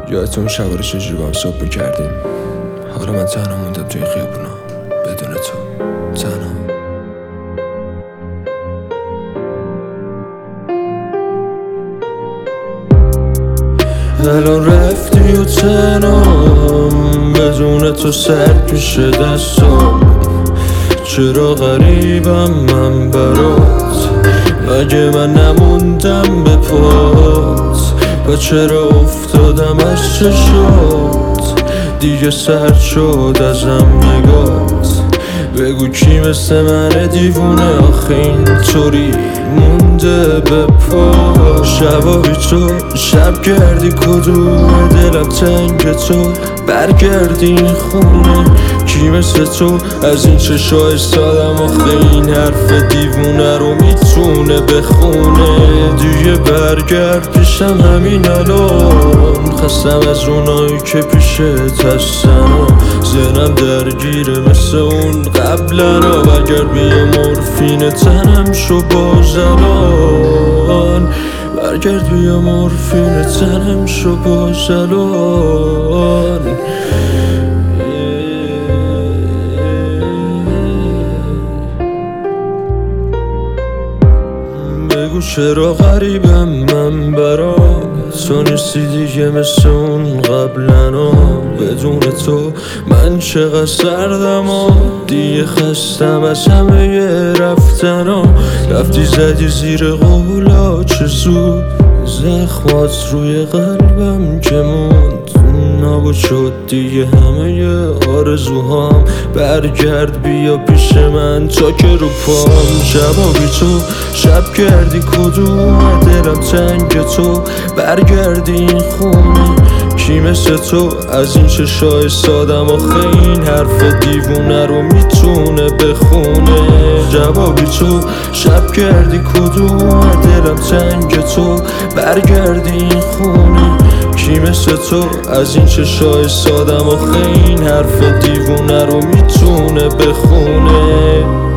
یادتون شب رو چجوری با هم صبح میکردیم. حالا من تنها موندم توی خیابونا بدون تو، تنها. الان رفتی و تنهام بدون تو سرد میشه دستام. چرا غریبم من برات، مگه من نموندم به پات؟ و چرا افتادم از چشات، دیگه سرد شد ازم نگات. بگو کی مثل من دیوونه آخه اینطوری مونده به پا؟ شبا بی تو شب کردی کدوم دلم تنگ تو، برگردی این خونه. کی مثل تو از این چشای سادم آخه این حرف دیوونه رو میتونه بخونه؟ دیگه برگرد پیشم همین الان، خستم از اونایی که پیشت هستن. ذهنم درگیره مثل اون قبلا، برگرد بیا مورفین تنم شو باز الان. برگرد بیا مورفین تنم شو باز الان. بگو چرا غریبم من برات، تو نیستی دیگه مثل اون قبلنا. بدون تو من چقدر سردم دیگه خستم از همه رفتنا. رفتی زدی زیر قولا چه زود، زخمات روی قلبم که موند نابود شد دیگه همه آرزوهام. برگرد بیا پیش من تا که رو پام. شبا بی تو شب کردی کدوم دلم تنگ تو، برگردی این خونه. کی مثل تو از این چشای سادم آخه این حرف دیوونه رو میتونه بخونه؟ جوابی تو شب کردی کدوم دلم تنگ تو، برگردی این خونه. کی مثل تو از این چشای سادم آخه این حرف دیوونه رو میتونه بخونه؟